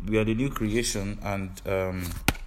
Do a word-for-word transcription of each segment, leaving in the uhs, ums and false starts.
we are the new creation, and um,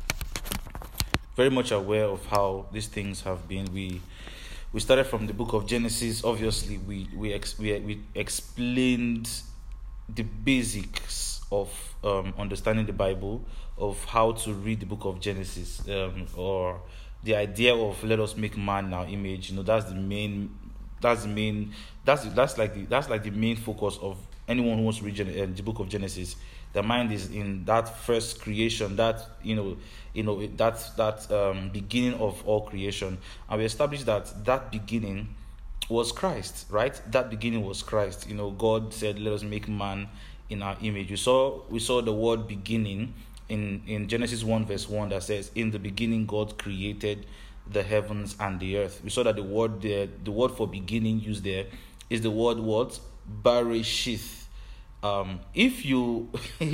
very much aware of how these things have been. We we started from the book of Genesis. Obviously, we we ex- we, we explained the basics of um, understanding the Bible, of how to read the book of Genesis, um, or the idea of let us make man in our image. You know, that's the main. That's the main. That's that's like the that's like the main focus of anyone who wants to read Gen- uh, the book of Genesis. The mind is in that first creation, that you know, you know that that um, beginning of all creation, and we established that that beginning was Christ, right? That beginning was Christ. You know, God said, "Let us make man in our image." We saw we saw the word "beginning" in in Genesis one verse one that says, "In the beginning, God created the heavens and the earth." We saw that the word there, the word for beginning used there, is the word what? Bereshith. Um, if you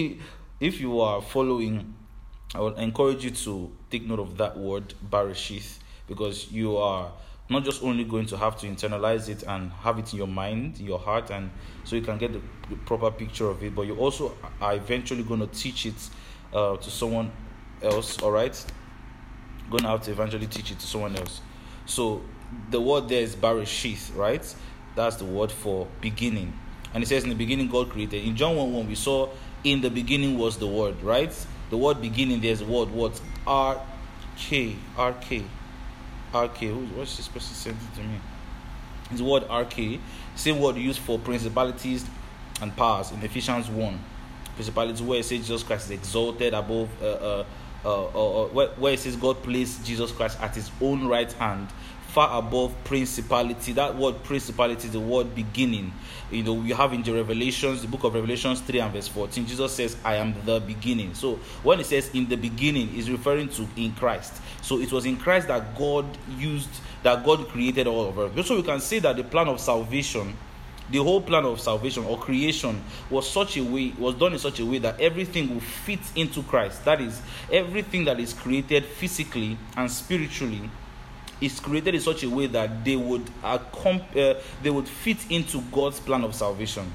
if you are following, I would encourage you to take note of that word Bereshith, because you are not just only going to have to internalize it and have it in your mind, in your heart, and so you can get the, the proper picture of it, but you also are eventually going to teach it uh, to someone else. All right, going to have to eventually teach it to someone else. So the word there is Bereshith, right? That's the word for beginning. And it says, in the beginning God created. In John one one, we saw, in the beginning was the word, right? The word beginning, there's the word what? R K. R K. R K. What's this person sent it to me? It's the word R K. Same word used for principalities and powers in Ephesians one. Principalities, where it says Jesus Christ is exalted above, uh, uh, uh, uh, uh, where, where it says God placed Jesus Christ at his own right hand, far above principality. That word principality is the word beginning. You know, we have in the Revelations, the book of Revelations three and verse fourteen, Jesus says, "I am the beginning." So when it says in the beginning, is referring to in Christ. So it was in Christ that God used, that God created all of earth. So we can say that the plan of salvation, the whole plan of salvation or creation was such a way, was done in such a way that everything will fit into Christ. That is, everything that is created physically and spiritually is created in such a way that they would accomp- uh, they would fit into God's plan of salvation,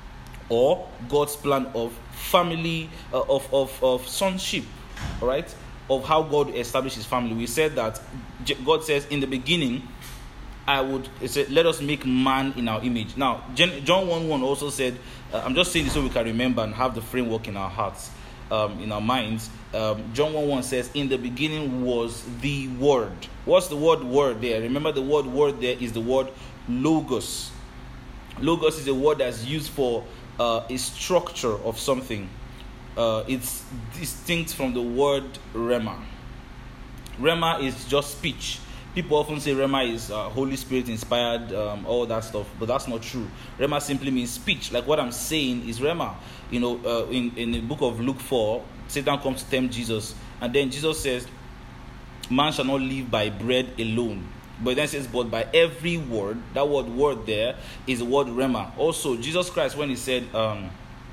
or God's plan of family, uh, of, of, of sonship, all right, of how God established his family. We said that God says, in the beginning, I would say, let us make man in our image. Now, John one one also said, uh, I'm just saying this so we can remember and have the framework in our hearts, um, in our minds. Um, John one one says, in the beginning was the word. What's the word word there? Remember, the word word there is the word logos. Logos is a word that's used for uh, a structure of something. Uh, it's distinct from the word rhema. Rhema is just speech. People often say Rhema is uh, Holy Spirit inspired, um, all that stuff, but that's not true. Rhema simply means speech. Like what I'm saying is Rhema. You know, uh, in, in the book of Luke four, Satan comes to tempt Jesus, and then Jesus says, "Man shall not live by bread alone." But then it says, "But by every word." That word word there is the word Rhema. Also, Jesus Christ, when he said, um,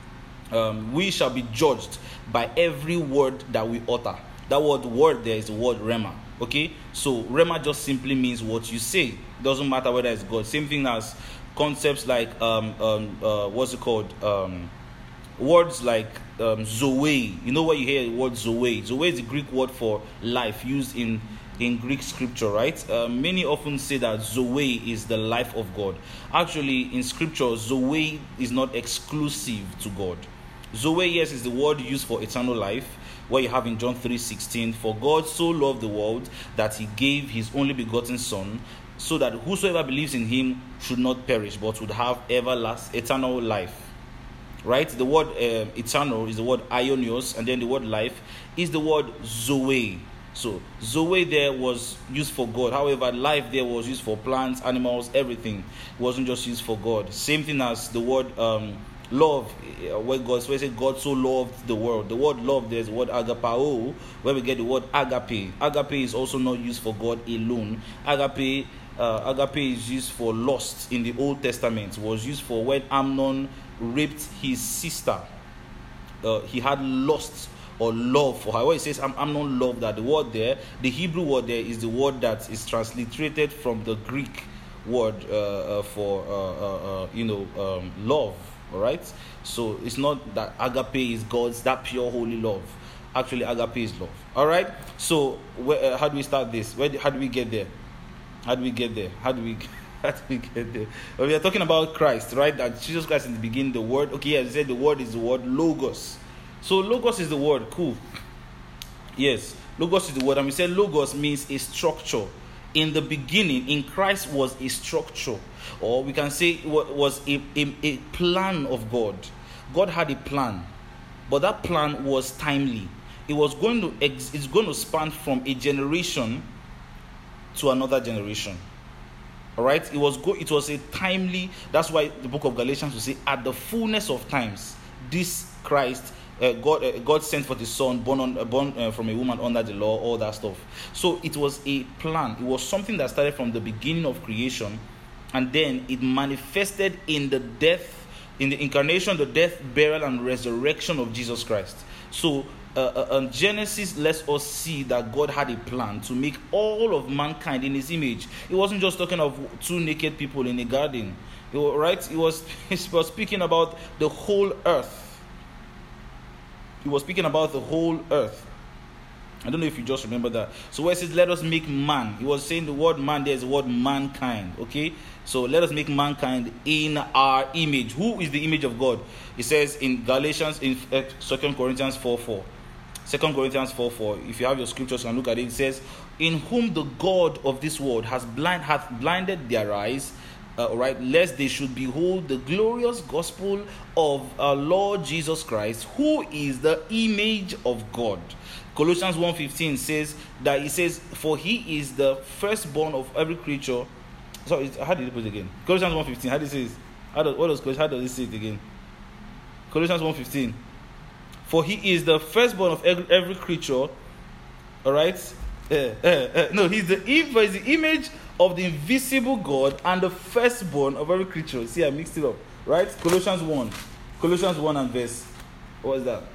um, "We shall be judged by every word that we utter." That word word there is the word Rhema. Okay, so Rhema just simply means what you say. Doesn't matter whether it's God. Same thing as concepts like um um uh what's it called um words like um Zoe. You know, where you hear the word Zoe. Zoe is the Greek word for life, used in in Greek scripture, right? Uh, many often say that Zoe is the life of God. Actually, in scripture, Zoe is not exclusive to God. Zoe, yes, is the word used for eternal life, where you have in John three sixteen, "For God so loved the world that he gave his only begotten Son, so that whosoever believes in him should not perish, but would have everlasting eternal life." Right? The word uh, eternal is the word aionios, and then the word life is the word Zoe. So Zoe there was used for God. However, life there was used for plants, animals, everything. It wasn't just used for God. Same thing as the word um, love, where God, where said God so loved the world. The word love, there's the word agapao, where we get the word agape. Agape is also not used for God alone. Agape, uh, agape is used for lust in the Old Testament. It was used for when Amnon raped his sister. Uh, he had lust or love for her. When it says Amnon loved that, the word there, the Hebrew word there is the word that is transliterated from the Greek word uh, uh, for uh, uh, uh, you know um, love. All right. So it's not that agape is God's that pure holy love. Actually, agape is love. All right. So where, uh, how do we start this? Where do, how do we get there? How do we get there? How do we? How do we get there? Well, we are talking about Christ, right? That Jesus Christ in the beginning, the word. Okay, as I said, the word is the word logos. So logos is the word. Cool. Yes, logos is the word, and we said logos means a structure. In the beginning, in Christ was a structure, or we can say it was a, a, a plan of God. God had a plan, but that plan was timely. It was going to ex- it's going to span from a generation to another generation. All right, it was go- it was a timely. That's why the book of Galatians will say, "At the fullness of times, this Christ." Uh, God, uh, God sent for the Son, born on, uh, born uh, from a woman under the law, all that stuff. So it was a plan. It was something that started from the beginning of creation, and then it manifested in the death, in the incarnation, the death, burial, and resurrection of Jesus Christ. So uh, uh, Genesis lets us see that God had a plan to make all of mankind in His image. It wasn't just talking of two naked people in a garden, it was, right? It was, it was speaking about the whole earth. He was speaking about the whole earth. I don't know if you just remember that. So where it says, let us make man. He was saying the word man, there's the word mankind. Okay? So let us make mankind in our image. Who is the image of God? It says in Galatians, in Second Corinthians four four. Second Corinthians four four. If you have your scriptures, you can look at it. It says, in whom the God of this world has blind hath blinded their eyes, Uh, right, lest they should behold the glorious gospel of our Lord Jesus Christ, who is the image of God. Colossians one fifteen says that it says, for he is the firstborn of every creature. So how did it put it again? Colossians one fifteen. How does it say? How does what does how does it say it again? Colossians one fifteen. For he is the firstborn of every, every creature. All right. Uh, uh, uh, no, he's the, he's the image of the invisible God and the firstborn of every creature. See, I mixed it up. Right? Colossians one. Colossians one and verse. What is that?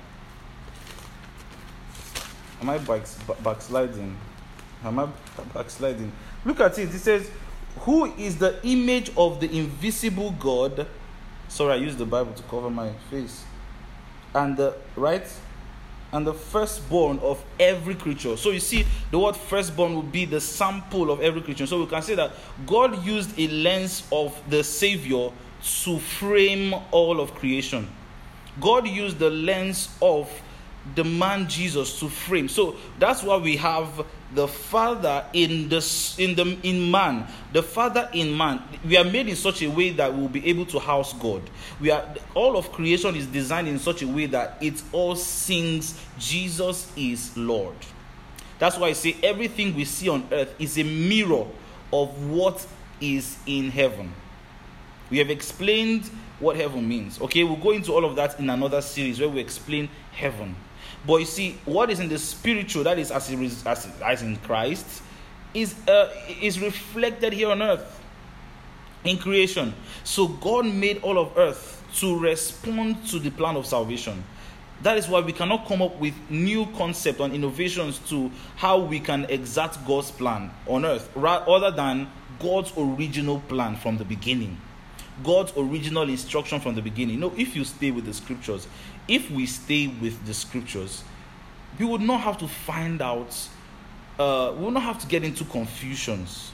Am I back, backsliding? Am I backsliding? Look at it. It says, who is the image of the invisible God? Sorry, I used the Bible to cover my face. And the, right? And the firstborn of every creature. So you see, the word firstborn would be the sample of every creature. So we can say that God used a lens of the Savior to frame all of creation. God used the lens of the man Jesus to frame. So that's why we have the Father in the in the in man. The Father in man. We are made in such a way that we will be able to house God. We are all of creation is designed in such a way that it all sings Jesus is Lord. That's why I say everything we see on earth is a mirror of what is in heaven. We have explained what heaven means. Okay, we'll go into all of that in another series where we explain heaven. But you see, what is in the spiritual, that is as, as, as in Christ, is uh, is reflected here on earth in creation. So God made all of earth to respond to the plan of salvation. That is why we cannot come up with new concepts and innovations to how we can exact God's plan on earth, rather than God's original plan from the beginning. God's original instruction from the beginning. You know, if you stay with the scriptures, if we stay with the scriptures, we would not have to find out, uh, we would not have to get into confusions.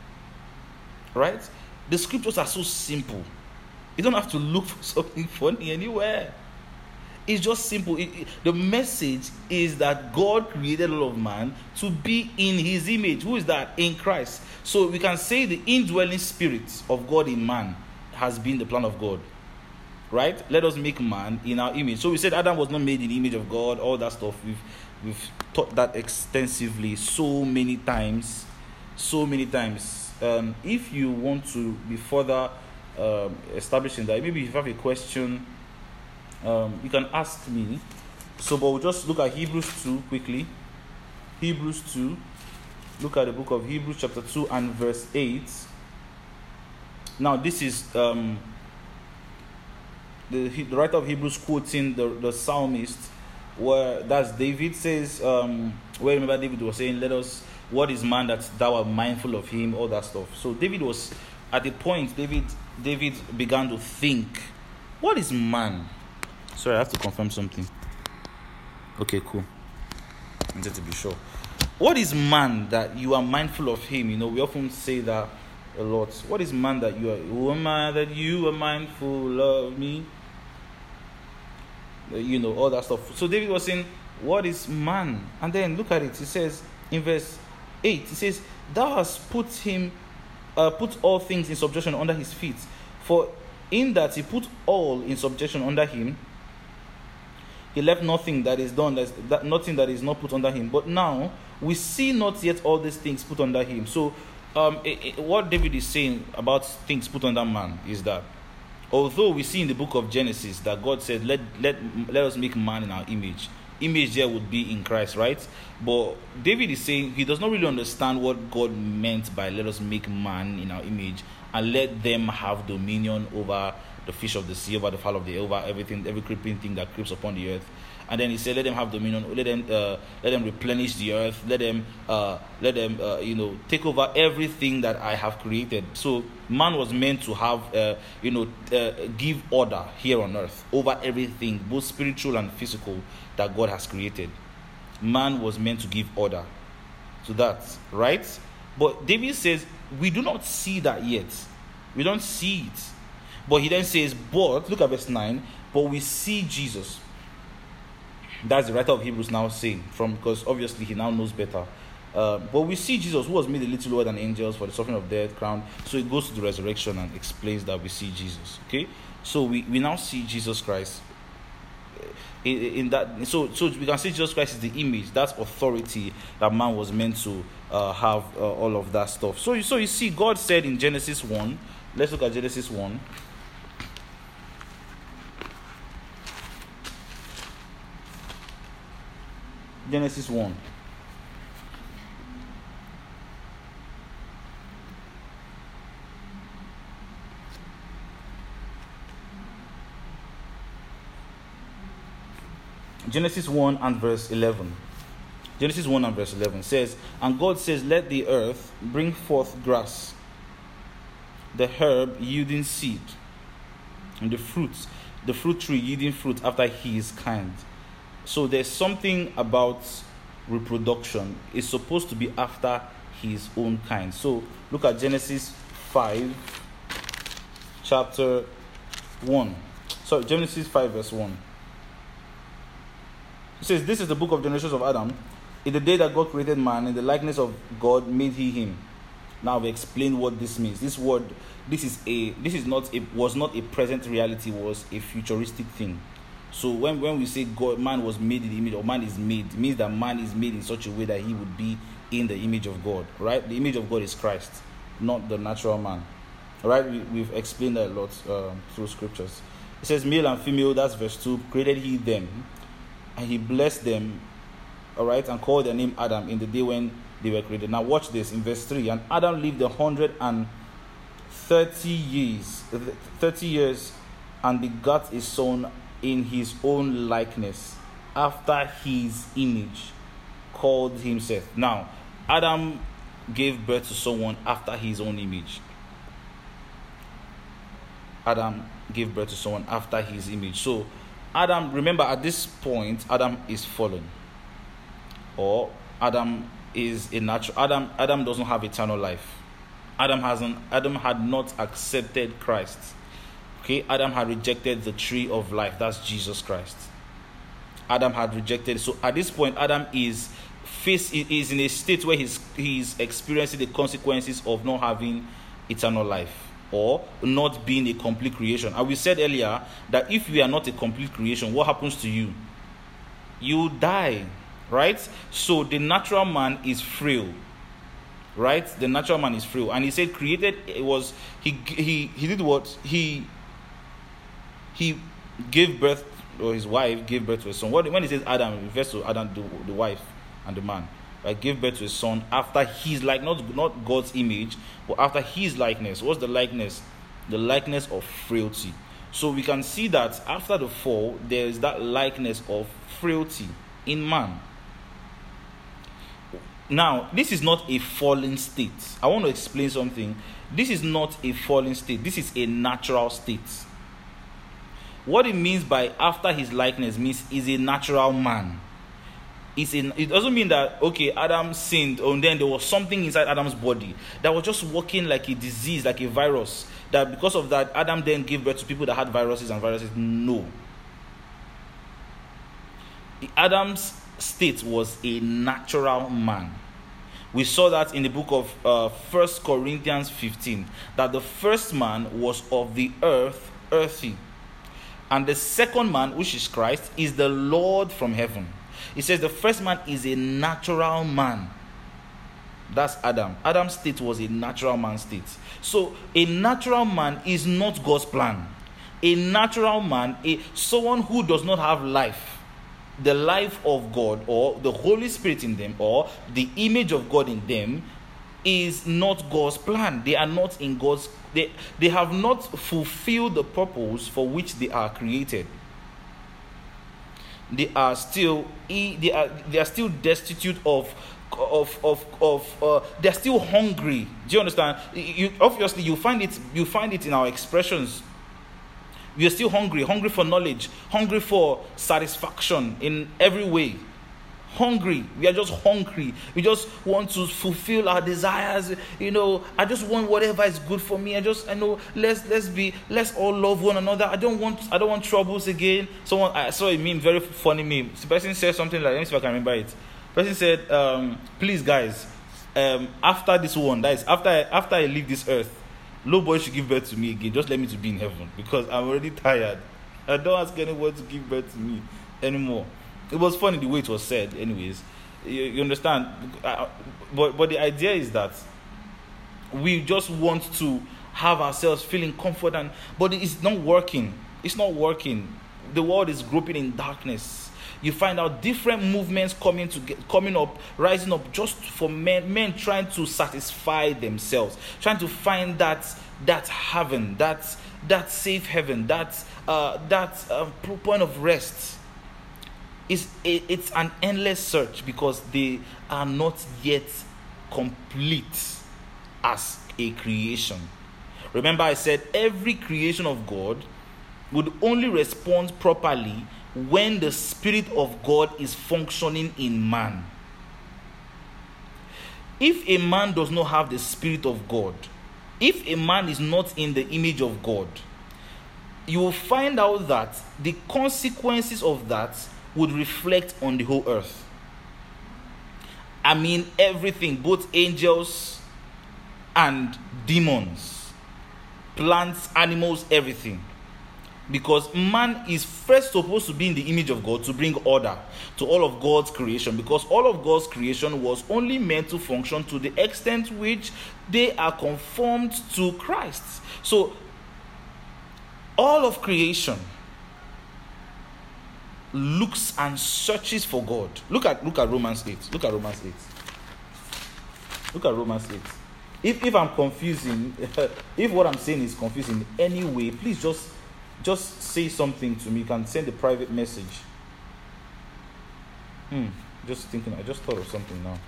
Right? The scriptures are so simple. You don't have to look for something funny anywhere. It's just simple. It, it, the message is that God created all of man to be in his image. Who is that? In Christ. So we can say the indwelling spirit of God in man has been the plan of God. Right? Let us make man in our image. So we said Adam was not made in the image of God, all that stuff. We've we've taught that extensively so many times. So many times. Um, if you want to be further um, establishing that, maybe if you have a question, um, you can ask me. So, but we'll just look at Hebrews two quickly. Hebrews two. Look at the book of Hebrews chapter two and verse eight. Now, this is um, the, the writer of Hebrews quoting the, the psalmist, where that's David says, um, where remember David was saying, let us, what is man that thou art mindful of him, all that stuff. So David was, at the point, David David began to think, What is man? Sorry, I have to confirm something. Okay, cool. I wanted to be sure. What is man that you are mindful of him? You know, we often say that a lot. What is man that you are? Who am I that you are mindful of me? You know, all that stuff. So David was saying, what is man? And then look at it. It says in verse eight, it says, thou hast put him, uh, put all things in subjection under his feet. For in that he put all in subjection under him, he left nothing that is done, that's, that nothing that is not put under him. But now we see not yet all these things put under him. So um, it, it, what David is saying about things put under man is that although we see in the book of Genesis that God said, let, let, let us make man in our image. Image there would be in Christ, right? But David is saying he does not really understand what God meant by let us make man in our image and let them have dominion over the fish of the sea, over the fowl of the air, over everything, every creeping thing that creeps upon the earth. And then he said, let them have dominion, let them uh, let them replenish the earth, let them uh, let them uh, you know take over everything that I have created. So man was meant to have uh, you know uh, give order here on earth over everything, both spiritual and physical, that God has created. Man was meant to give order to that, right? But David says we do not see that yet. We don't see it. But he then says, but look at verse nine. But we see Jesus. That's the writer of Hebrews now saying, from because obviously he now knows better. Uh, but we see Jesus, who was made a little lower than angels for the suffering of death, crowned. So it goes to the resurrection and explains that we see Jesus. Okay, so we, we now see Jesus Christ. In, in that, so so we can see Jesus Christ is the image, that's authority that man was meant to uh, have uh, all of that stuff. So you so you see, God said in Genesis one. Let's look at Genesis one. Genesis one. Genesis one and verse eleven. Genesis one and verse eleven says, and God says, let the earth bring forth grass, the herb yielding seed, and the fruits, the fruit tree yielding fruit after his kind. So there's something about reproduction. It's supposed to be after his own kind. So look at Genesis five, chapter one. Sorry, Genesis five, verse one. It says, this is the book of generations of Adam. In the day that God created man, in the likeness of God made he him. Now we explain what this means. This word, this is a, this is not a, was not a present reality, was a futuristic thing. So when, when we say God, man was made in the image, or man is made, it means that man is made in such a way that he would be in the image of God, right? The image of God is Christ, not the natural man, right? We, we've explained that a lot uh, through scriptures. It says male and female, that's verse two, created he them, and he blessed them, all right, and called their name Adam in the day when they were created. Now watch this in verse three. And Adam lived a hundred and thirty years, thirty years, and begot a son in his own likeness, after his image, called him Seth. Now, Adam gave birth to someone after his own image. Adam gave birth to someone after his image. So, Adam, remember at this point, Adam is fallen. Or Adam is a natural. Adam, Adam doesn't have eternal life. Adam hasn't. Adam had not accepted Christ. Okay, Adam had rejected the tree of life. That's Jesus Christ. Adam had rejected. So at this point, Adam is face is in a state where he's he's experiencing the consequences of not having eternal life, or not being a complete creation. And we said earlier that if you are not a complete creation, what happens to you? You die, right? So the natural man is frail. Right? The natural man is frail. And he said created, it was he he he did what? He He gave birth, or his wife gave birth to a son. When he says Adam, it refers to Adam, the, the wife and the man. Right? Gave birth to a son after his like not not God's image, but after his likeness. What's the likeness? The likeness of frailty. So we can see that after the fall, there is that likeness of frailty in man. Now, this is not a fallen state. I want to explain something. This is not a fallen state. This is a natural state. What it means by after his likeness means is a natural man. It's in, it doesn't mean that, okay, Adam sinned and then there was something inside Adam's body that was just working like a disease, like a virus, that because of that Adam then gave birth to people that had viruses and viruses. No. Adam's state was a natural man. We saw that in the book of uh, First Corinthians fifteen, that the first man was of the earth, earthy. And the second man, which is Christ, is the Lord from heaven. It says the first man is a natural man. That's Adam. Adam's state was a natural man's state. So a natural man is not God's plan. A natural man, a someone who does not have life, the life of God or the Holy Spirit in them or the image of God in them, is not God's plan. They are not in God's, they, they have not fulfilled the purpose for which they are created. They are still they are they are still destitute of of of of uh, they're still hungry. Do you understand? You obviously you find it you find it in our expressions. We are still hungry, hungry for knowledge, hungry for satisfaction in every way. Hungry. We are just hungry. We just want to fulfill our desires. You know, I just want whatever is good for me. I just, I know, let's let's be, let's all love one another. I don't want, I don't want troubles again. Someone, I saw a meme, very funny meme. The person said something like, let me see if I can remember it. The person said, um, please guys, um, after this one, that is, after I, after I leave this earth, nobody should give birth to me again. Just let me to be in heaven because I'm already tired. I don't ask anyone to give birth to me anymore. It was funny the way it was said, anyways. You, you understand? Uh, but but the idea is that we just want to have ourselves feeling confident, but it's not working. It's not working. The world is groping in darkness. You find out different movements coming to get, coming up, rising up, just for men, men trying to satisfy themselves, trying to find that that heaven, that that safe heaven, that uh, that uh, point of rest. It's, it's an endless search because they are not yet complete as a creation. Remember I said every creation of God would only respond properly when the Spirit of God is functioning in man. If a man does not have the Spirit of God, if a man is not in the image of God, you will find out that the consequences of that would reflect on the whole earth. I mean everything, both angels and demons, plants, animals, everything. Because man is first supposed to be in the image of God to bring order to all of God's creation. Because all of God's creation was only meant to function to the extent which they are conformed to Christ. So all of creation looks and searches for God. Look at look at Romans eight. Look at Romans eight. Look at Romans eight. If if I'm confusing, if what I'm saying is confusing in any way, please just just say something to me. You can send a private message. Hmm. Just thinking. I just thought of something now.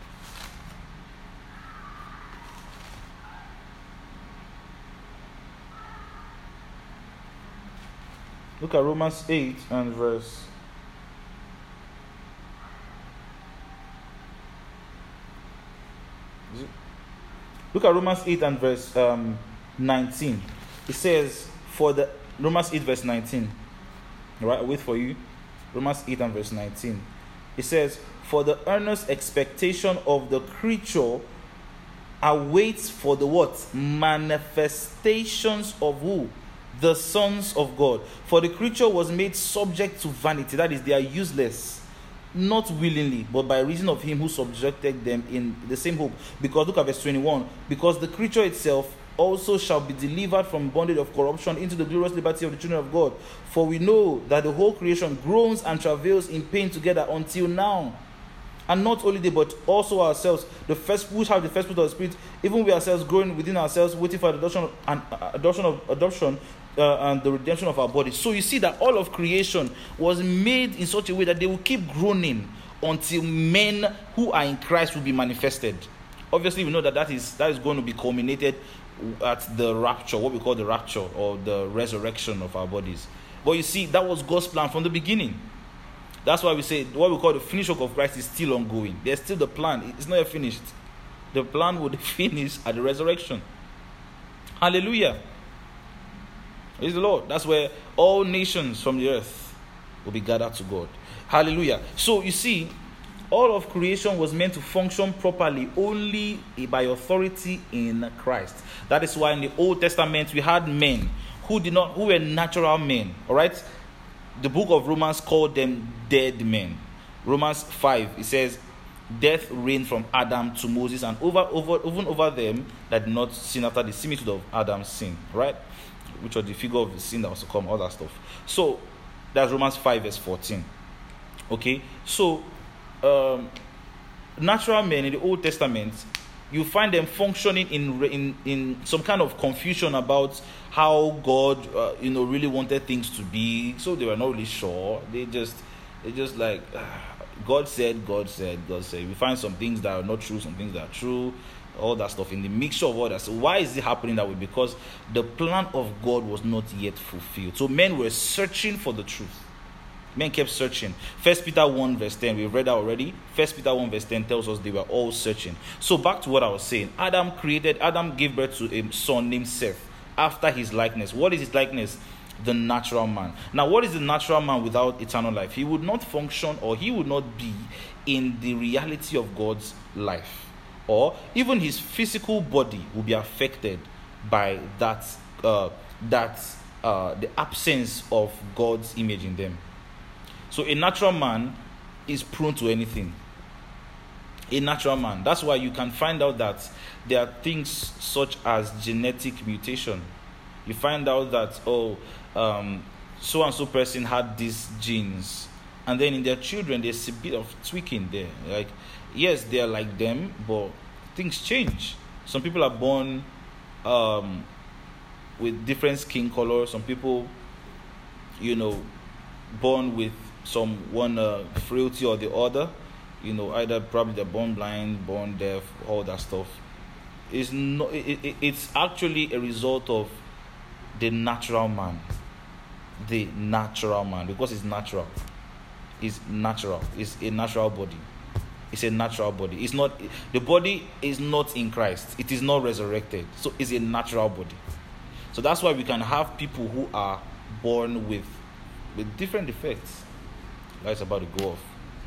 Look at Romans eight and verse. Is it? Look at Romans eight and verse um, nineteen. It says, for the Romans eight verse nineteen. All right, I'll wait for you. Romans eight and verse nineteen. It says, for the earnest expectation of the creature awaits for the what? Manifestations of who? The sons of God. For the creature was made subject to vanity. That is, they are useless. Not willingly, but by reason of him who subjected them in the same hope. Because look at verse twenty-one. Because the creature itself also shall be delivered from bondage of corruption into the glorious liberty of the children of God. For we know that the whole creation groans and travails in pain together until now. And not only they, but also ourselves, the first which have the first fruit of the Spirit, even we ourselves growing within ourselves, waiting for the adoption and uh, adoption of adoption uh, and the redemption of our bodies. So you see that all of creation was made in such a way that they will keep groaning until men who are in Christ will be manifested. Obviously, we know that that is that is going to be culminated at the rapture, what we call the rapture or the resurrection of our bodies. But you see, that was God's plan from the beginning. That's why we say what we call the finished work of Christ is still ongoing. There's still the plan. It's not yet finished. The plan will finish at the resurrection. Hallelujah. Praise the Lord. That's where all nations from the earth will be gathered to God. Hallelujah. So you see, all of creation was meant to function properly only by authority in Christ. That is why in the Old Testament we had men who did not, who were natural men. All right. The book of Romans called them dead men. Romans five, it says, death reigned from Adam to Moses, and over, over, even over them that did not sin after the similitude of Adam's sin, right? Which was the figure of the sin that was to come, all that stuff. So that's Romans five verse fourteen. Okay, so um, natural men in the Old Testament, you find them functioning in in in some kind of confusion about how God, uh, you know, really wanted things to be. So they were not really sure. They just, they just like, uh, God said, God said, God said. We find some things that are not true, some things that are true, all that stuff in the mixture of all that. So why is it happening that way? Because the plan of God was not yet fulfilled. So men were searching for the truth. Men kept searching. First Peter one verse ten, we've read that already. First Peter one verse ten tells us they were all searching. So back to what I was saying. Adam created, Adam gave birth to a son named Seth after his likeness. What is his likeness? The natural man. Now, what is the natural man without eternal life? He would not function, or he would not be in the reality of God's life. Or even his physical body will be affected by that, uh, that uh, the absence of God's image in them. So a natural man is prone to anything. A natural man. That's why you can find out that there are things such as genetic mutation. You find out that, oh, um, so-and-so person had these genes. And then in their children, there's a bit of tweaking there. Like, yes, they are like them, but things change. Some people are born um, with different skin color. Some people, you know, born with some one uh, frailty or the other. You know, either probably they're born blind, born deaf, all that stuff. It's not. It, it, it's actually a result of the natural man. The natural man, because it's natural. It's natural. It's a natural body. It's a natural body. It's not. The body is not in Christ. It is not resurrected. So it's a natural body. So that's why we can have people who are born with with different defects. That's about to go off.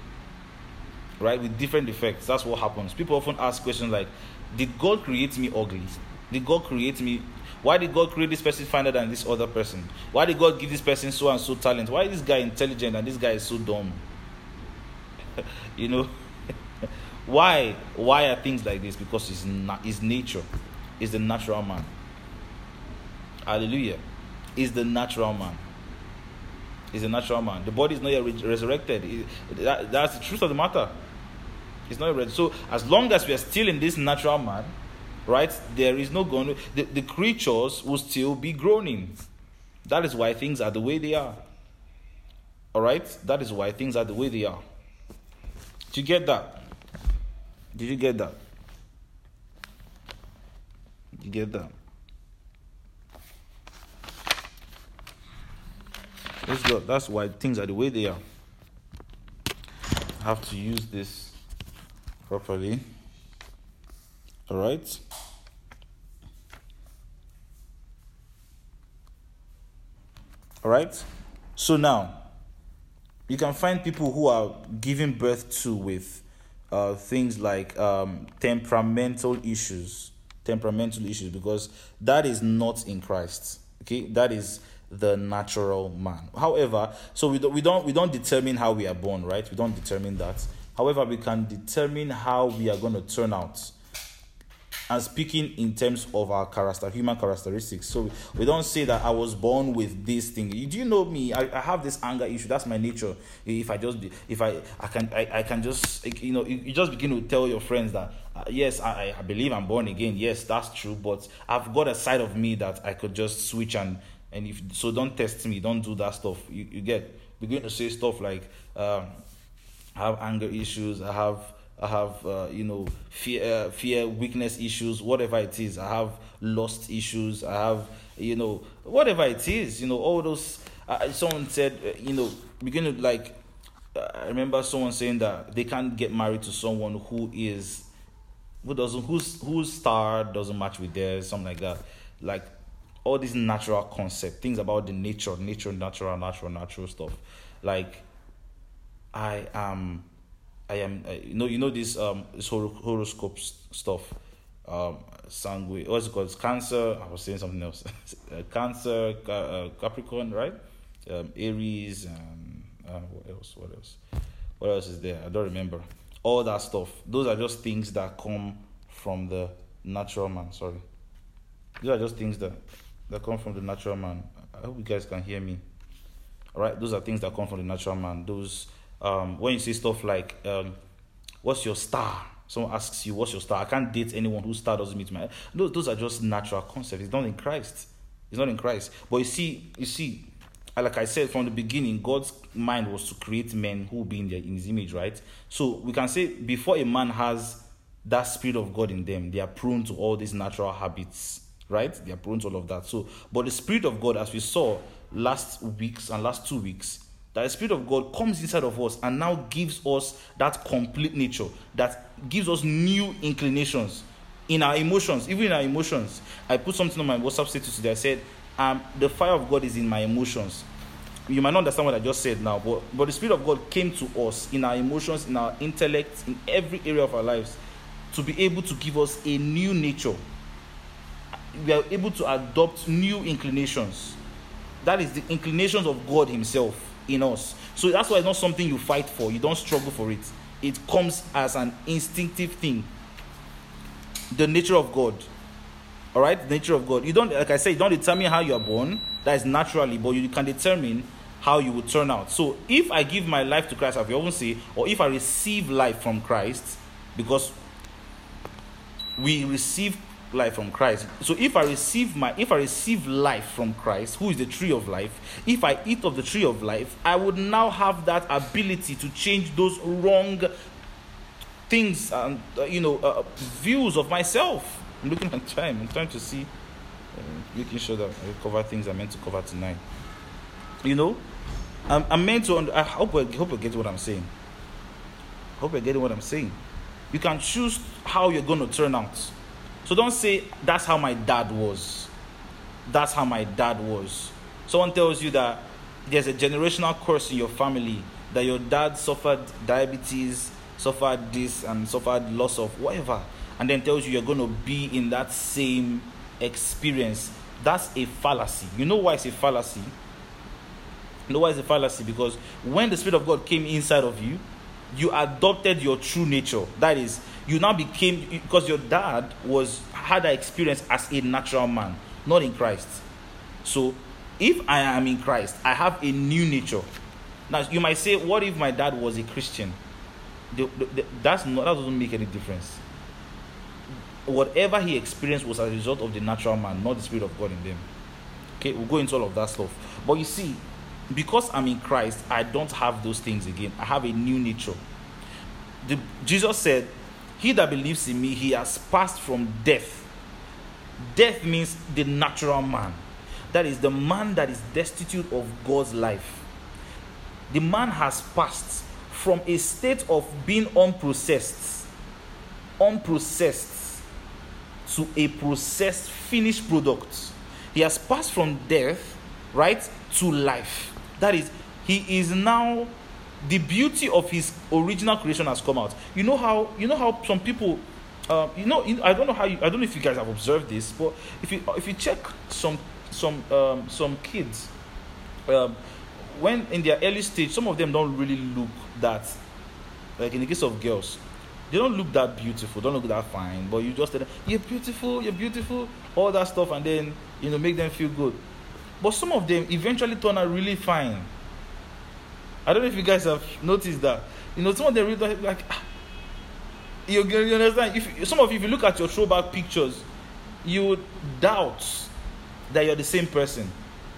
Right? With different defects. That's what happens. People often ask questions like, did God create me ugly? Did God create me? Why did God create this person finer than this other person? Why did God give this person so and so talent? Why is this guy intelligent and this guy is so dumb? You know? Why? Why are things like this? Because it's not, it's nature. It's the natural man. Hallelujah. It's the natural man. It's a natural man. The body is not yet resurrected. It, that, that's the truth of the matter. It's not yet. So as long as we are still in this natural man, right, there is no going. The, the creatures will still be groaning. That is why things are the way they are. All right, that is why things are the way they are. Did you get that? Did you get that? Did you get that? Let's go. That's why things are the way they are. I have to use this properly. All right. All right. So now, you can find people who are giving birth to with uh, things like um, temperamental issues, temperamental issues, because that is not in Christ. Okay, that is the natural man. However, so we don't we don't we don't determine how we are born, right? We don't determine that. However, we can determine how we are going to turn out. And speaking in terms of our character, human characteristics. So we don't say that I was born with this thing. Do you know me? I, I have this anger issue. That's my nature. If I just, if I, I can, I, I can just, you know, you, you just begin to tell your friends that, uh, yes, I, I believe I'm born again. Yes, that's true. But I've got a side of me that I could just switch and, and if, so don't test me. Don't do that stuff. You, you get, begin to say stuff like, um, I have anger issues. I have, I have, uh, you know, fear, uh, fear, weakness issues, whatever it is. I have lust issues. I have, you know, whatever it is, you know, all those. Uh, someone said, uh, you know, begin to like. Uh, I remember someone saying that they can't get married to someone who is, who doesn't, whose whose star doesn't match with theirs, something like that. Like all these natural concept, things about the nature, nature, natural, natural, natural stuff. Like I am, I am, uh, you know, you know this um this hor- horoscope stuff. Um, sanguine, what's it called? It's Cancer. I was saying something else. uh, Cancer, uh, Capricorn, right? Um, Aries, and uh, what else? What else? What else is there? I don't remember. All that stuff. Those are just things that come from the natural man. Sorry, these are just things that that come from the natural man. I hope you guys can hear me. All right, those are things that come from the natural man. Those um, when you see stuff like um, what's your star? Someone asks you, what's your star? I can't date anyone whose star doesn't meet my. Those, those are just natural concepts. It's not in Christ. It's not in Christ. But you see, you see, like I said from the beginning, God's mind was to create men who will be in, their, in his image, right? So we can say before a man has that spirit of God in them, they are prone to all these natural habits, right? They are prone to all of that. So, but the spirit of God, as we saw last weeks and last two weeks, that the Spirit of God comes inside of us and now gives us that complete nature, that gives us new inclinations in our emotions, even in our emotions. I put something on my WhatsApp status today. I said, um, the fire of God is in my emotions. You might not understand what I just said now, but, but the Spirit of God came to us in our emotions, in our intellect, in every area of our lives, to be able to give us a new nature. We are able to adopt new inclinations. That is the inclinations of God himself in us. So that's why it's not something you fight for. You don't struggle for it. It comes as an instinctive thing. The nature of God. All right? The nature of God. You don't, like I said, you don't determine how you are born. That is naturally, but you can determine how you will turn out. So if I give my life to Christ, as we often say, or if I receive life from Christ, because we receive life from Christ. So if I receive my if I receive life from Christ, who is the tree of life, if I eat of the tree of life, I would now have that ability to change those wrong things and uh, you know uh, views of myself. I'm looking at time. I'm trying to see, uh, making sure that I cover things I'm meant to cover tonight. You know, I'm, I'm meant to. I hope I hope you get what I'm saying. I hope you're getting what I'm saying. You can choose how you're going to turn out. So don't say, that's how my dad was. That's how my dad was. Someone tells you that there's a generational curse in your family, that your dad suffered diabetes, suffered this, and suffered loss of whatever, and then tells you you're going to be in that same experience. That's a fallacy. You know why it's a fallacy? You know why it's a fallacy? Because when the Spirit of God came inside of you, you adopted your true nature. That is, you now became, because your dad was had that experience as a natural man, not in Christ. So if I am in Christ, I have a new nature. Now you might say, what if my dad was a Christian? The, the, the, that's not, that doesn't make any difference. Whatever he experienced was as a result of the natural man, not the Spirit of God in them. Okay, we'll go into all of that stuff. But you see, because I'm in Christ, I don't have those things again. I have a new nature. The, Jesus said, he that believes in me, he has passed from death. Death means the natural man. That is the man that is destitute of God's life. The man has passed from a state of being unprocessed, unprocessed, to a processed, finished product. He has passed from death, right, to life. That is, he is now, the beauty of his original creation has come out. You know how you know how some people, uh, you know, I don't know how you, I don't know if you guys have observed this, but if you if you check some some um, some kids, um, when in their early stage, some of them don't really look that, like in the case of girls, they don't look that beautiful, don't look that fine, but you just tell them, you're beautiful, you're beautiful, all that stuff, and then you know make them feel good. But some of them eventually turn out really fine. I don't know if you guys have noticed that. You know, some of them really like, you, you understand? If some of you, if you look at your throwback pictures, you would doubt that you're the same person.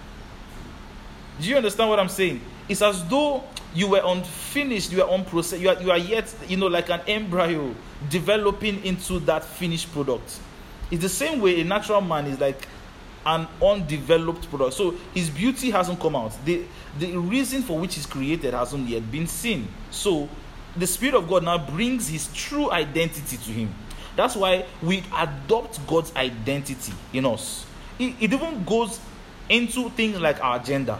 Do you understand what I'm saying? It's as though you were unfinished, you were unprocessed, you are, you are yet, you know, like an embryo developing into that finished product. It's the same way a natural man is like an undeveloped product. So his beauty hasn't come out. The, the reason for which he's created hasn't yet been seen. So the Spirit of God now brings his true identity to him. That's why we adopt God's identity in us. It, it even goes into things like our gender.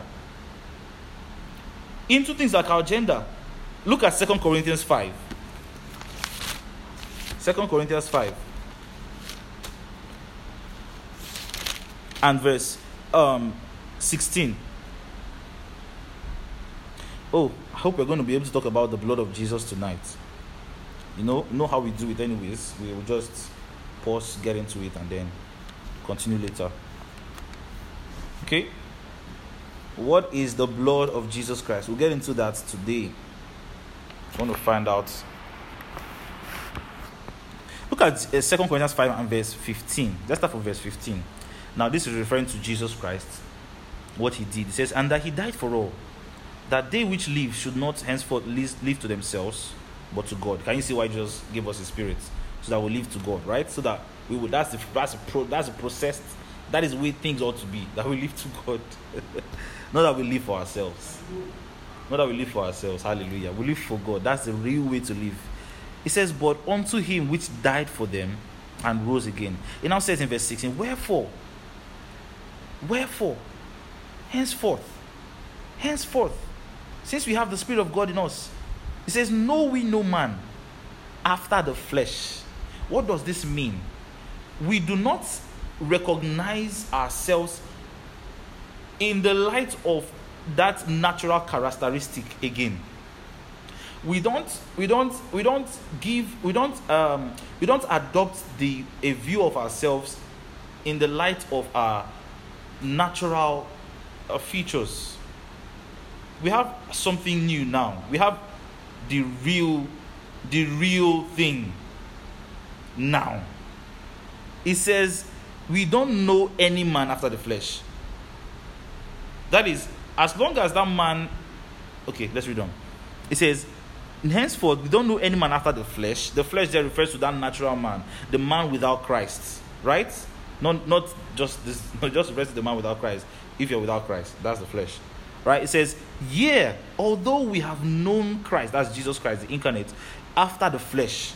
Into things like our gender. Look at Second Corinthians five. Second Corinthians five. And verse um, sixteen. Oh, I hope we're going to be able to talk about the blood of Jesus tonight. You know, know how we do it anyways. We will just pause, get into it, and then continue later. Okay? What is the blood of Jesus Christ? We'll get into that today. I want to find out. Look at uh, Second Corinthians five and verse fifteen. Let's start from verse fifteen. Now, this is referring to Jesus Christ, what he did. It says, and that he died for all, that they which live should not henceforth live to themselves, but to God. Can you see why Jesus gave us his Spirit? So that we live to God, right? So that we will, that's the that's a pro, that's a process, that is the way things ought to be, that we live to God. Not that we live for ourselves. Not that we live for ourselves. Hallelujah. We live for God. That's the real way to live. It says, but unto him which died for them and rose again. It now says in verse sixteen, wherefore, wherefore, henceforth, henceforth, since we have the Spirit of God in us, it says, know we no man after the flesh. What does this mean? We do not recognize ourselves in the light of that natural characteristic again. We don't, we don't, we don't give, we don't, um, we don't adopt the a view of ourselves in the light of our natural uh, features. We have something new now. We have the real, the real thing now. It says, we don't know any man after the flesh. That is, as long as that man, okay, let's read on. It says, henceforth, we don't know any man after the flesh. The flesh there refers to that natural man, the man without Christ, right? Not, not just this, not just refers to the man without Christ. If you're without Christ, that's the flesh, right? It says, yeah, although we have known Christ, that's Jesus Christ, the incarnate, after the flesh,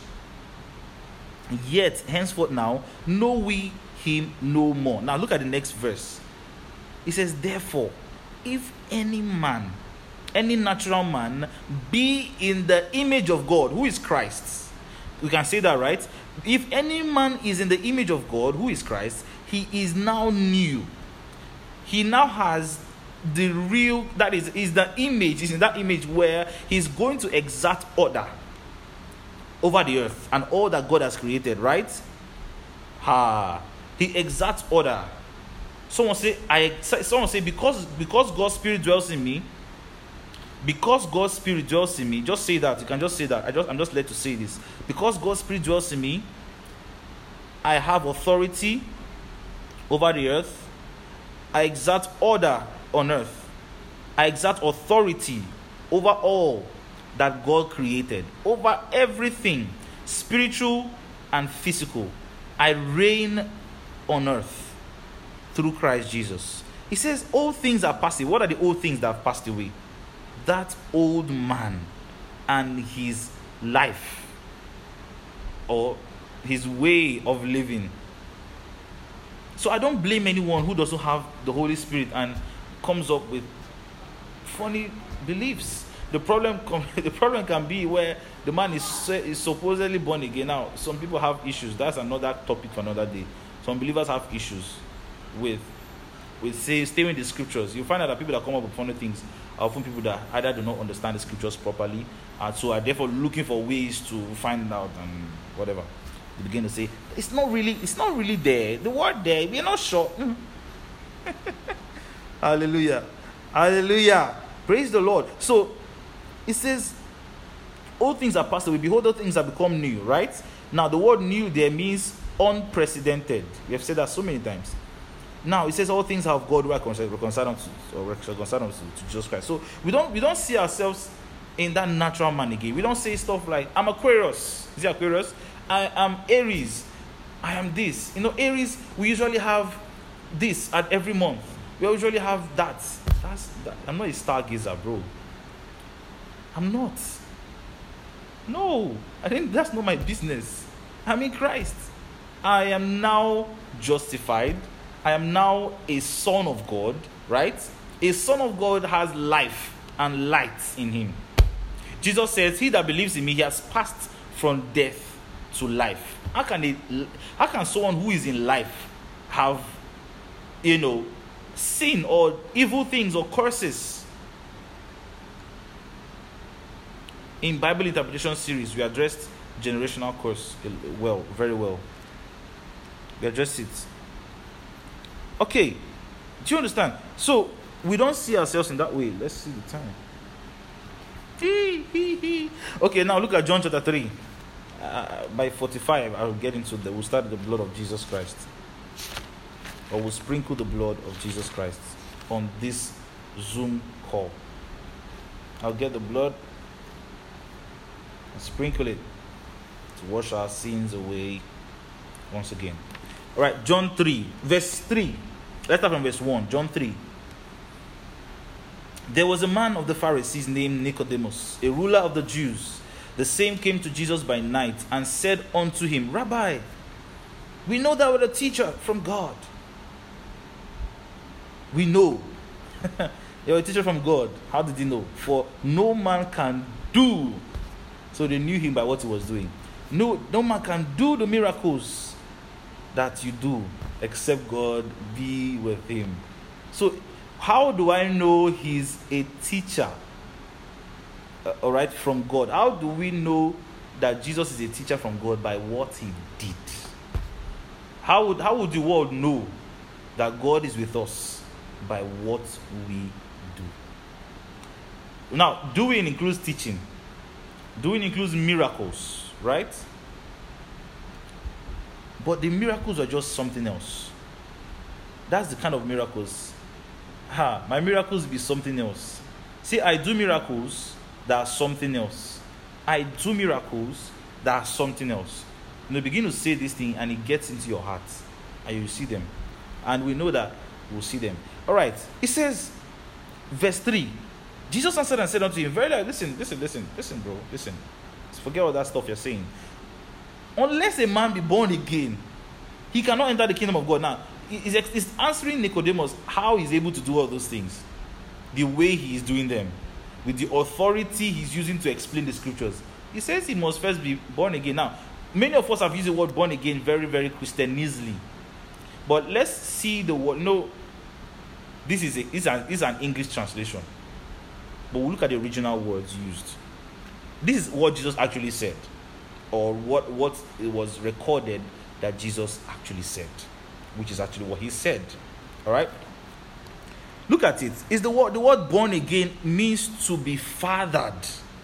yet henceforth now know we him no more. Now look at the next verse. It says, therefore, if any man, any natural man, be in the image of God, who is Christ. We can say that, right? If any man is in the image of God, who is Christ, he is now new. He now has the real, that is, is the image, is in that image where he's going to exert order over the earth and all that God has created, right? Ha. He exerts order. Someone say, I someone say, because because God's Spirit dwells in me, because God's Spirit dwells in me, just say that. You can just say that. I just I'm just led to say this. Because God's Spirit dwells in me, I have authority over the earth. I exert order on earth. I exert authority over all that God created, over everything, spiritual and physical. I reign on earth through Christ Jesus. He says, all things are passed away. What are the old things that have passed away? That old man and his life, or his way of living. So I don't blame anyone who doesn't have the Holy Spirit and comes up with funny beliefs. The problem, the problem can be where the man is, is supposedly born again. Now, some people have issues. That's another topic for another day. Some believers have issues with, with say, staying in the scriptures. You find out that people that come up with funny things are often people that either do not understand the scriptures properly, and so are therefore looking for ways to find out and whatever. They begin to say, it's not really, it's not really there. The word there, we're not sure. Hallelujah. Hallelujah. Praise the Lord. So it says, all things are passed away. Behold, all things have become new, right? Now, the word new there means unprecedented. We have said that so many times. Now, it says all things have God reconciled unto, or reconciled unto to Jesus Christ. So we don't we don't see ourselves in that natural man again. We don't say stuff like, I'm Aquarius. Is it Aquarius? I am Aries. I am this. You know, Aries, we usually have this at every month. We usually have that. That's that. I'm not a stargazer, bro. I'm not. No, I think that's not my business. I'm in Christ. I am now justified. I am now a son of God, right? A son of God has life and light in him. Jesus says, he that believes in me, he has passed from death to life. How can it, how can someone who is in life have, you know, sin or evil things or curses? In Bible interpretation series, we addressed generational curse well, very well. We addressed it. Okay, do you understand? So we don't see ourselves in that way. Let's see the time. Okay, now look at John chapter three. Uh, by forty-five, I will get into the. We'll start with the blood of Jesus Christ, or we'll sprinkle the blood of Jesus Christ on this Zoom call. I'll get the blood and sprinkle it to wash our sins away once again. All right, John three, verse three. Let's start from verse one. John three. There was a man of the Pharisees named Nicodemus, a ruler of the Jews. The same came to Jesus by night and said unto him, Rabbi, we know thou art a teacher from God. We know. You're a teacher from God. How did he know? For no man can do. So they knew him by what he was doing. No, no man can do the miracles that you do except God be with him. So how do I know he's a teacher? Uh, all right, from God. How do we know that Jesus is a teacher from God? By what he did. How would how would the world know that God is with us? By what we do. Now, doing includes teaching. Doing includes miracles, right? But the miracles are just something else. That's the kind of miracles. Ha, my miracles be something else. See, I do miracles that are something else. I do miracles that are something else. You know, begin to say this thing and it gets into your heart. And you see them. And we know that we'll see them. Alright, it says, verse three. Jesus answered and said unto him, very like, listen, listen, listen, listen, bro, listen. Forget all that stuff you're saying. Unless a man be born again, he cannot enter the kingdom of God. Now, he's, he's answering Nicodemus how he's able to do all those things. The way he is doing them. With the authority he's using to explain the scriptures. He says he must first be born again. Now, many of us have used the word born again very, very Christianizely. But let's see the word. No, this is, a, this is, an, this is an English translation. But we'll look at the original words used. This is what Jesus actually said. Or what, what it was recorded that Jesus actually said. Which is actually what he said. Alright? Look at it. Is the word the word born again means to be fathered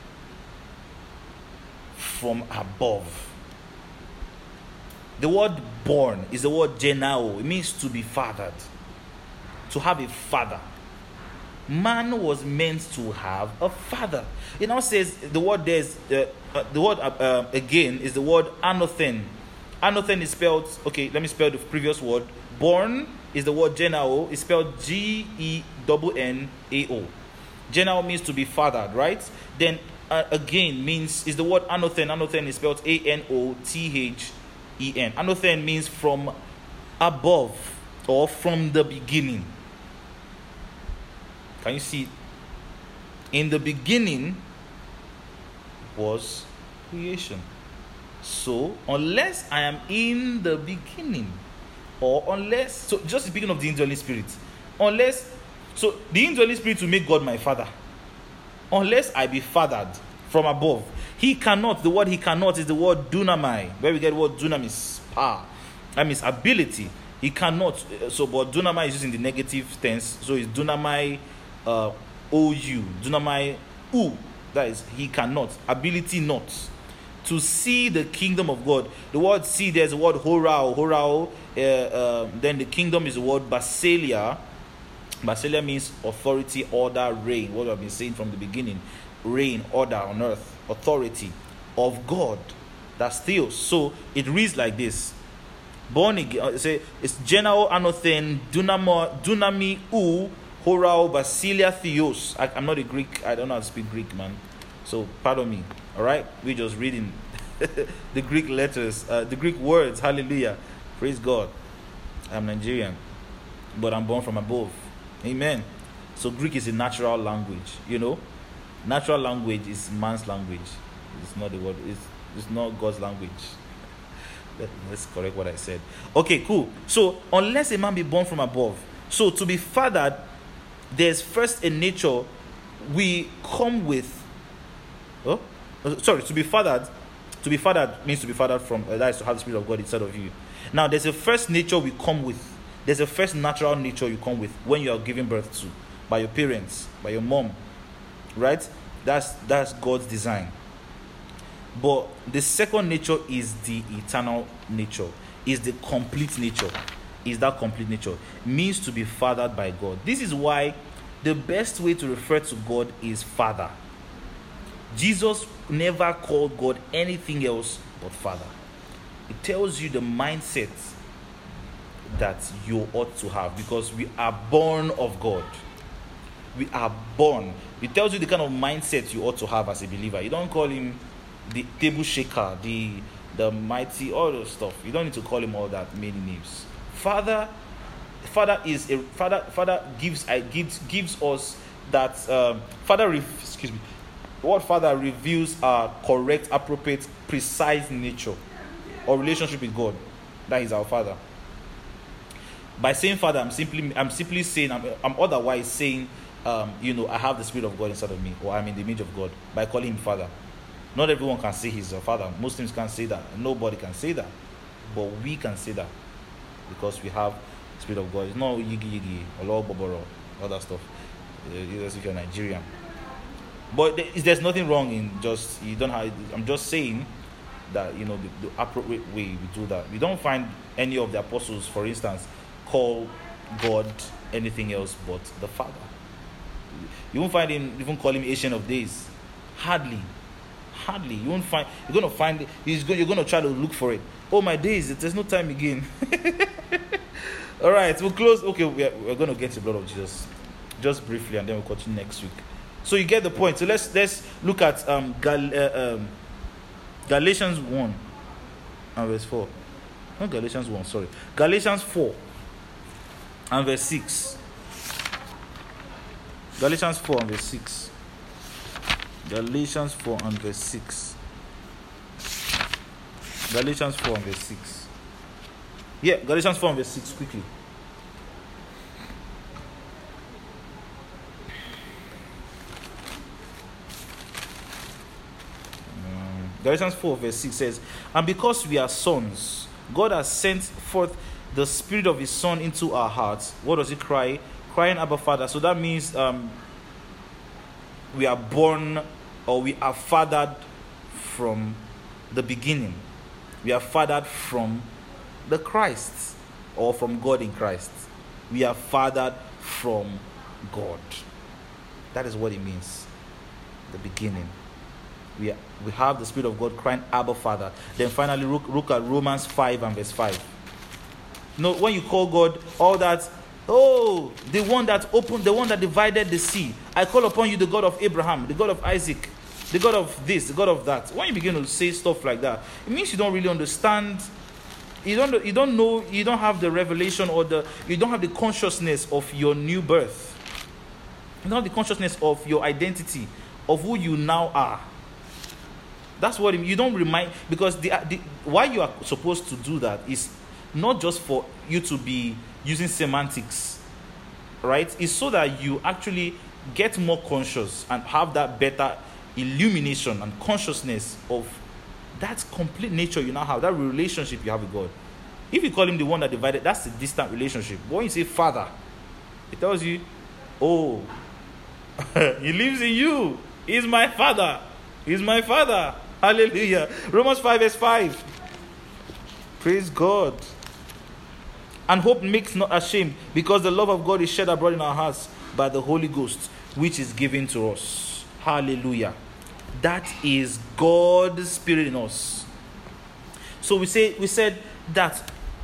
from above. The word born is the word genao. It means to be fathered. To have a father. Man was meant to have a father. It now says the word there is uh, uh, the word uh, uh, again is the word anothen. Anothen is spelled, okay, let me spell the previous word. Born is the word genao. It's spelled G E N N A O. Genao means to be fathered, right? Then uh, again means is the word anothen. Anothen is spelled A N O T H E N. Anothen means from above or from the beginning. Can you see? In the beginning was creation. So, unless I am in the beginning, or unless, so just speaking of the indwelling spirit, unless, so the indwelling spirit will make God my father. Unless I be fathered from above, he cannot, the word he cannot is the word dunamai, where we get the word dunamis, power. That means ability. He cannot, so, but dunamai is used in the negative tense, so it's dunamai uh, ou, dunamai u, that is, he cannot, ability not. To see the kingdom of God. The word see, there's the word horao. Horao, uh, uh, then the kingdom is the word basileia. Basileia means authority, order, reign. What I've been saying from the beginning. Reign, order on earth, authority of God. That's still. So it reads like this. Born again. Uh, say it's genao anothen dunamo dunami u horao basilia theos. I, I'm not a Greek. I don't know how to speak Greek, man. So pardon me. All right, we're just reading the Greek letters, uh, the Greek words. Hallelujah, praise God. I'm Nigerian, but I'm born from above. Amen. So Greek is a natural language. You know, natural language is man's language. It's not the word. It's it's not God's language. Let, let's correct what I said. Okay, cool. So unless a man be born from above, so to be fathered, there's first a nature we come with. Oh, sorry. To be fathered, to be fathered means to be fathered from. Uh, that is to have the Spirit of God inside of you. Now, there's a first nature we come with. There's a first natural nature you come with when you are giving birth to by your parents, by your mom, right? That's that's God's design. But the second nature is the eternal nature, is the complete nature, is that complete nature. It means to be fathered by God. This is why the best way to refer to God is Father. Jesus never called God anything else but Father. It tells you the mindset that you ought to have, because we are born of God. We are born. It tells you the kind of mindset you ought to have as a believer. You don't call him the table shaker, the the mighty, all those stuff. You don't need to call him all that many names. Father, Father is a Father. Father gives I gives gives us that um, Father. Re, excuse me. What Father reveals our correct, appropriate, precise nature or relationship with God. That is our Father. By saying Father, I'm simply I'm simply saying I'm, I'm otherwise saying um, you know, I have the Spirit of God inside of me, or I'm in the image of God by calling him Father. Not everyone can say he's a father. Muslims can't say that. Nobody can say that. But we can say that because we have the Spirit of God. It's not yigi yigi, olo boboro, all that stuff. As if you're Nigerian. But there's nothing wrong in just, you don't have, I'm just saying that, you know, the, the appropriate way we do that. We don't find any of the apostles, for instance, call God anything else but the Father. You won't find him even call him Ancient of Days. Hardly. Hardly. You won't find, you're going to find, he's go, you're going to try to look for it. Oh, my days, there's no time again. All right, we'll close. Okay, we're, we're going to get to the blood of Jesus just briefly, and then we'll continue next week. So you get the point. So let's let's look at um, Gal, uh, um Galatians one and verse four. Not Galatians one, sorry. Galatians four and verse six. Galatians four and verse six. Galatians four and verse six. Galatians four and verse six. Yeah, Galatians four and verse six, quickly. Um, Galatians four verse six says, and because we are sons, God has sent forth the Spirit of His Son into our hearts. What does He cry? Crying, Abba, Father. So that means um, we are born, or we are fathered from the beginning. We are fathered from the Christ, or from God in Christ. We are fathered from God. That is what it means. The beginning. We are, we have the Spirit of God crying, Abba, Father. Then finally look, look at Romans five and verse five. You know, when you call God, all that, oh, the one that opened, the one that divided the sea. I call upon you, the God of Abraham, the God of Isaac, the God of this, the God of that. When you begin to say stuff like that, it means you don't really understand. You don't, you don't know, you don't have the revelation, or the, you don't have the consciousness of your new birth. You don't have the consciousness of your identity, of who you now are. That's what it means. You don't remind, because the, the why you are supposed to do that is not just for you to be using semantics, right? It's so that you actually get more conscious and have that better illumination and consciousness of that complete nature you now have, that relationship you have with God. If you call him the one that divided, that's a distant relationship. But when you say Father, it tells you, oh, he lives in you. He's my Father. He's my Father. Hallelujah. Romans five verse five. Praise God. And hope makes not ashamed, because the love of God is shed abroad in our hearts by the Holy Ghost, which is given to us. Hallelujah. That is God's Spirit in us. So we say we said that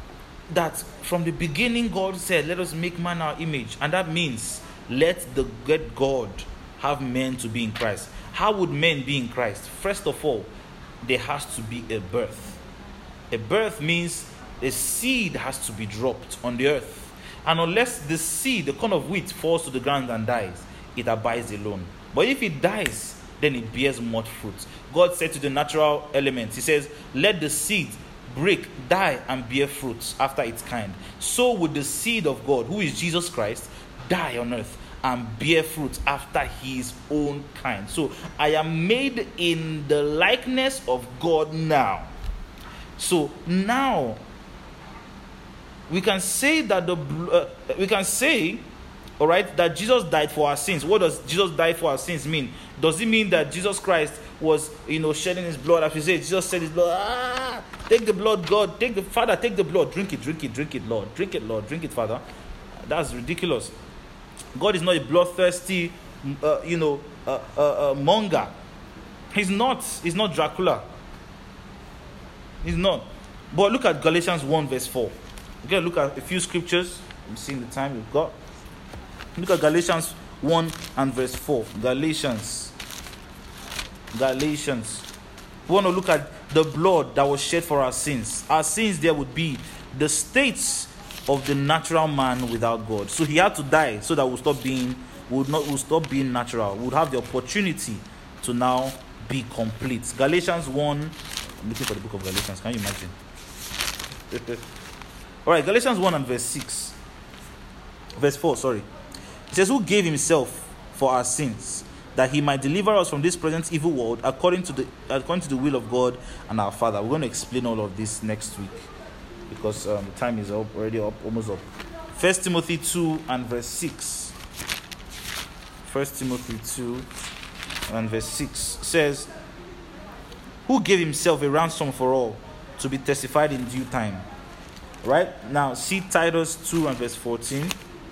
that from the beginning God said, let us make man our image. And that means let the good God have men to be in Christ. How would men be in Christ? First of all, there has to be a birth. A birth means a seed has to be dropped on the earth. And unless the seed, the corn of wheat, falls to the ground and dies, it abides alone. But if it dies, then it bears much fruit. God said to the natural elements, he says, let the seed break, die, and bear fruits after its kind. So would the seed of God, who is Jesus Christ, die on earth and bear fruit after his own kind. So I am made in the likeness of God now. So now we can say that the uh, we can say, all right, that Jesus died for our sins. What does Jesus die for our sins mean? Does it mean that Jesus Christ was, you know, shedding his blood? As we say, Jesus shed his blood. Ah, take the blood, God. Take the Father. Take the blood. Drink it. Drink it. Drink it, Lord. Drink it, Lord. Drink it, Father. That's ridiculous. God is not a bloodthirsty, uh, you know, uh, uh, uh, monger. He's not. He's not Dracula. He's not. But look at Galatians one verse four. We're going to look at a few scriptures. I'm seeing the time we've got. Look at Galatians one and verse four. Galatians. Galatians. We want to look at the blood that was shed for our sins. Our sins there would be the states of the natural man without God. So he had to die so that we'll stop being, would not, will stop being natural. We'll have the opportunity to now be complete. Galatians one. I'm looking for the book of Galatians. Can you imagine? All right, Galatians one and verse six. Verse four, sorry. It says, who gave himself for our sins, that he might deliver us from this present evil world, according to the according to the will of God and our Father. We're going to explain all of this next week, because um, the time is up, already up, almost up. First Timothy two and verse six. First Timothy two and verse six says, who gave himself a ransom for all, to be testified in due time. Right? Now, see Titus two and verse fourteen.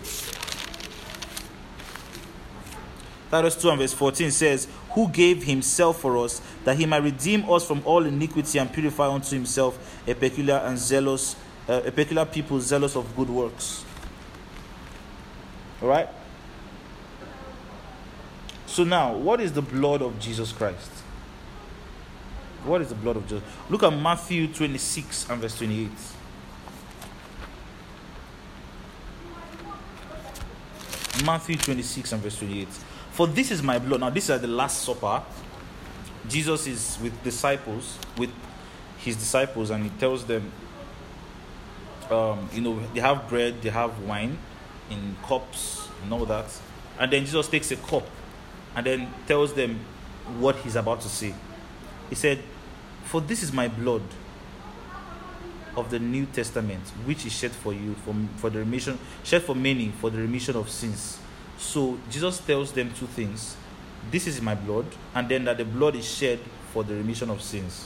Titus two and verse fourteen says, who gave himself for us, that he might redeem us from all iniquity and purify unto himself a peculiar and zealous, uh, a peculiar people zealous of good works. All right? So now, what is the blood of Jesus Christ? What is the blood of Jesus? Look at Matthew twenty-six and verse twenty-eight. Matthew twenty-six and verse twenty-eight. For this is my blood. Now, this is the Last Supper. Jesus is with disciples, with his disciples, and he tells them, um, you know, they have bread, they have wine in cups and all that. And then Jesus takes a cup and then tells them what he's about to say. He said, for this is my blood of the New Testament, which is shed for you, for, for the remission, shed for many, for the remission of sins. So Jesus tells them two things. This is my blood, and then that the blood is shed for the remission of sins.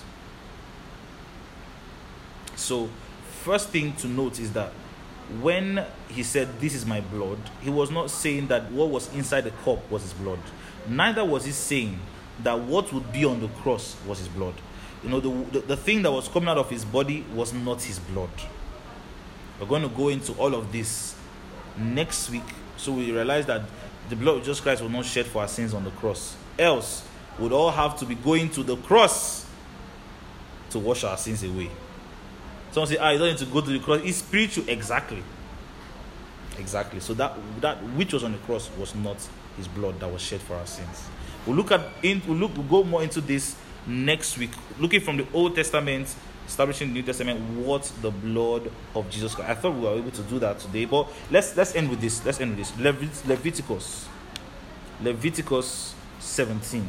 So, first thing to note is that when he said, this is my blood, he was not saying that what was inside the cup was his blood. Neither was he saying that what would be on the cross was his blood. You know, the, the, the thing that was coming out of his body was not his blood. We're going to go into all of this next week, so we realize that the blood of Jesus Christ was not shed for our sins on the cross. Else, we'd all have to be going to the cross to wash our sins away. Someone say, ah, you don't need to go to the cross. It's spiritual. Exactly. Exactly. So that that which was on the cross was not his blood that was shed for our sins. We'll look at in, we'll look we'll go more into this next week, looking from the Old Testament, establishing the New Testament, what the blood of Jesus Christ. I thought we were able to do that today, but let's let's end with this. Let's end with this. Levit- Leviticus, Leviticus seventeen.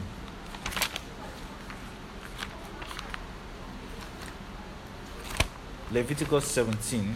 Leviticus seventeen.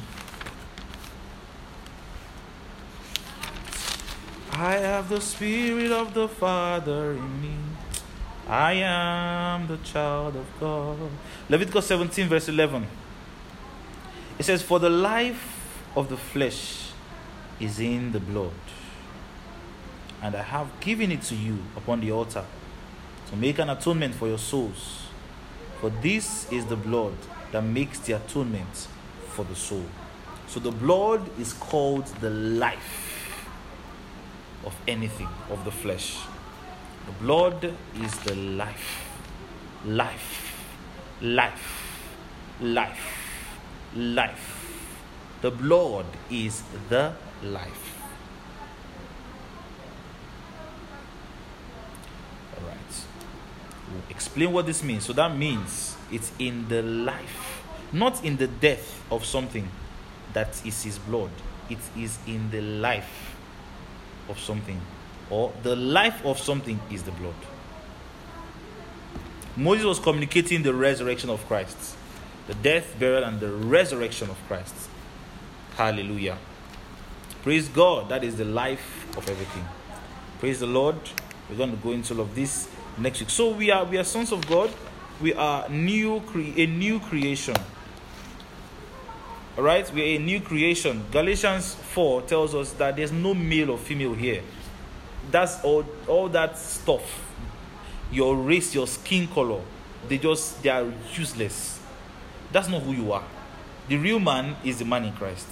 I have the Spirit of the Father in me. I am the child of God. Leviticus seventeen verse eleven. It says, for the life of the flesh is in the blood, and I have given it to you upon the altar to make an atonement for your souls. For this is the blood that makes the atonement for the soul. So the blood is called the life of anything, of the flesh. The blood is the life. Life. Life. Life. Life. The blood is the life. All right. We'll explain what this means. So that means it's in the life, not in the death of something, that is his blood. It is in the life of something, or the life of something is the blood. Moses was communicating the resurrection of Christ, the death, burial, and the resurrection of Christ. Hallelujah. Praise God. That is the life of everything. Praise the Lord. We're going to go into all of this next week. So we are we are sons of God. We are new cre- a new creation. All right, we are a new creation. Galatians four tells us that there's no male or female here. That's all. All that stuff. Your race, your skin color, they just they are useless. That's not who you are. The real man is the man in Christ.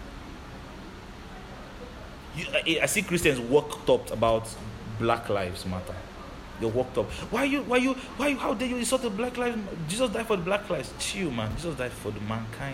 You, I, I see Christians worked up about Black Lives Matter. They're worked up. Why you? Why you? Why you? How dare you insult the Black Lives? Jesus died for the Black lives. Chill, man. Jesus died for the mankind.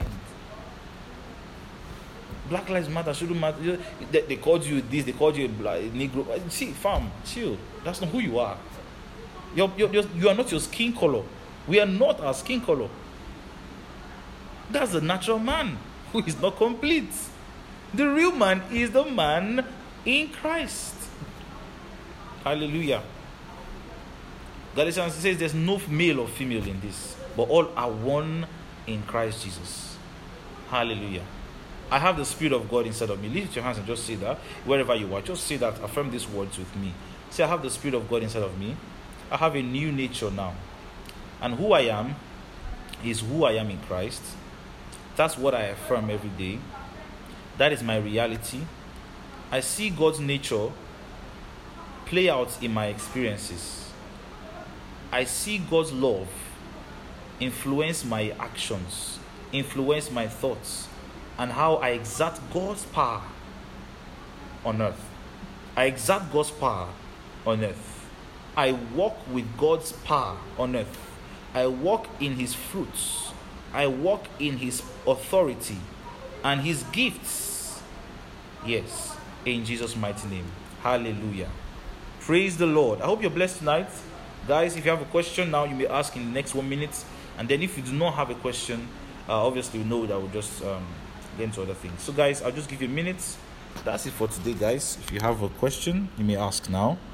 Black Lives Matter shouldn't matter. They, they called you this. They called you a, black, a Negro. See, fam, chill. That's not who you are. You're, you're, you're, you are not your skin color. We are not our skin color. That's the natural man who is not complete. The real man is the man in Christ. Hallelujah. Galatians says there's no male or female in this, but all are one in Christ Jesus. Hallelujah. I have the Spirit of God inside of me. Lift your hands and just say that. Wherever you are, just say that. Affirm these words with me. Say, I have the Spirit of God inside of me. I have a new nature now. And who I am is who I am in Christ. That's what I affirm every day. That is my reality. I see God's nature play out in my experiences. I see God's love influence my actions, influence my thoughts, and how I exert God's power on earth. I exert God's power on earth. I walk with God's power on earth. I walk in His fruits. I walk in His authority and His gifts. Yes, in Jesus' mighty name. Hallelujah. Praise the Lord. I hope you're blessed tonight. Guys, if you have a question now, you may ask in the next one minute. And then if you do not have a question, uh, obviously we know that we'll just um, get into other things. So guys, I'll just give you a minute. That's it for today, guys. If you have a question, you may ask now.